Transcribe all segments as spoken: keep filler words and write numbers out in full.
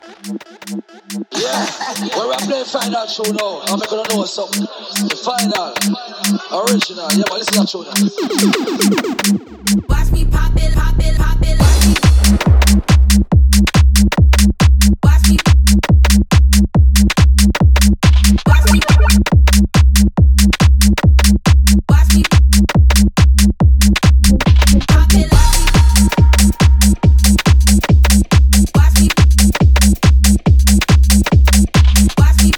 Yeah, when we play final tune now, I'm gonna know something. The final, original, yeah, but listen to that tune now. Watch me pop it, pop it, pop it, watch me. Watch me. Watch me. Watch me. Pop it, watch me. Watch me.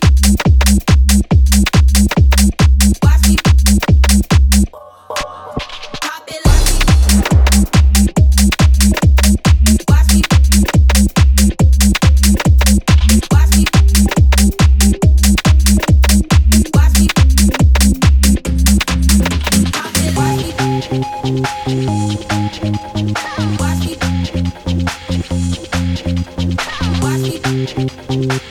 Watch me. Pop it, watch me. Watch me. Watch me. Pop it, watch me. Watch me. Watch me.